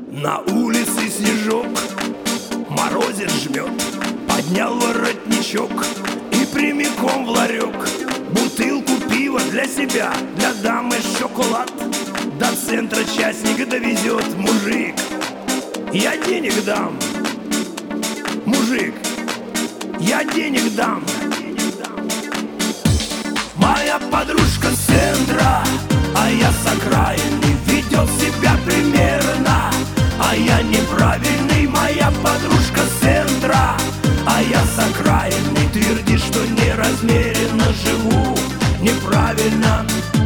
На улице снежок, морозец жмет. Поднял воротничок и прямиком в ларек. Бутылку пива для себя, для дамы шоколад. До центра частника довезет мужик. Я денег дам, мужик, я денег дам. Моя подружка с центра, а я с окраины, ведет себя примерно, а я неправильный. Моя подружка с центра, а я с окраины, твердит, что неразмеренно живу неправильно.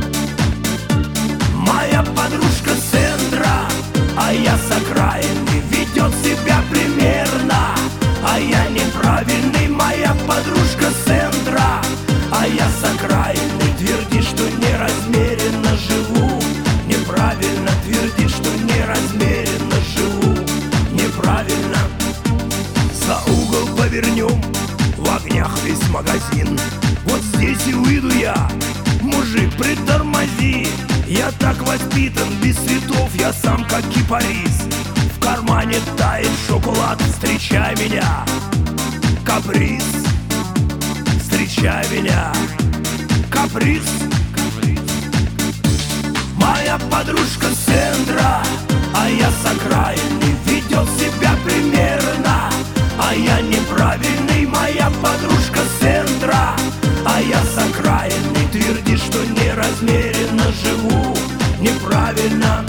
Моя подружка с центра, а я с окраины, ведет себя примерно, а я неправильный. Моя подружка с центра, а я с окраины, твердит, что неразмеренно живу неправильно. Твердит, что неразмеренно живу неправильно. За угол повернем, в огнях весь магазин. Вот здесь и выйду я, мужик, притормози. Я так воспитан, без цветов я сам как кипарис. В кармане тает шоколад, встречай меня, каприз. Встречай меня, каприз. Моя подружка с центра, а я с окраины, ведет себя примерно, а я неправильный. Моя подружка с центра, а я с окраины, твердит, что неразмеренно живу неправильно.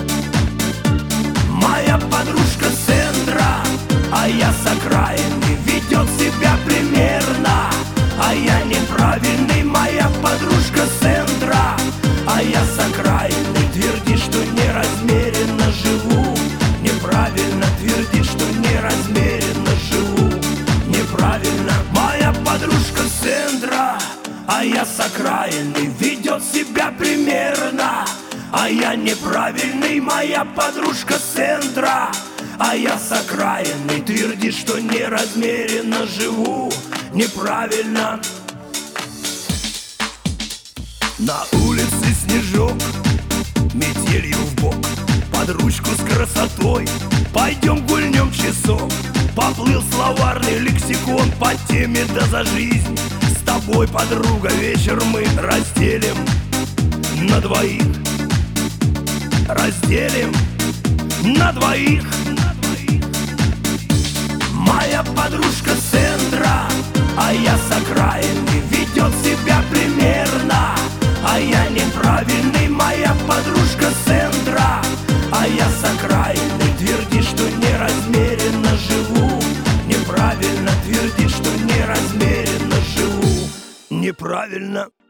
Моя подружка с центра, а я с окраины, ведет себя примерно, а я неправильный. Моя подружка с центра, а я с окраины, твердит, что неразмеренно живу неправильно. Твердит, что неразмеренно живу неправильно. Моя подружка с центра, а я с окраины, ведет себя примерно, а я неправильный. Моя подружка с центра, а я с окраины, твердит, что неразмеренно живу неправильно. На улице снежок, метелью в бок, под ручку с красотой пойдем гульнем часок. Поплыл словарный лексикон по теме «Да за жизнь». С тобой, подруга, вечер мы разделим на двоих. Разделим на двоих. Моя подружка с центра, а я с окраины, ведет себя примерно, а я неправильный. Моя подружка с центра, а я с окраины, твердит, что неразмеренно живу неправильно. Твердит, что неразмеренно живу неправильно.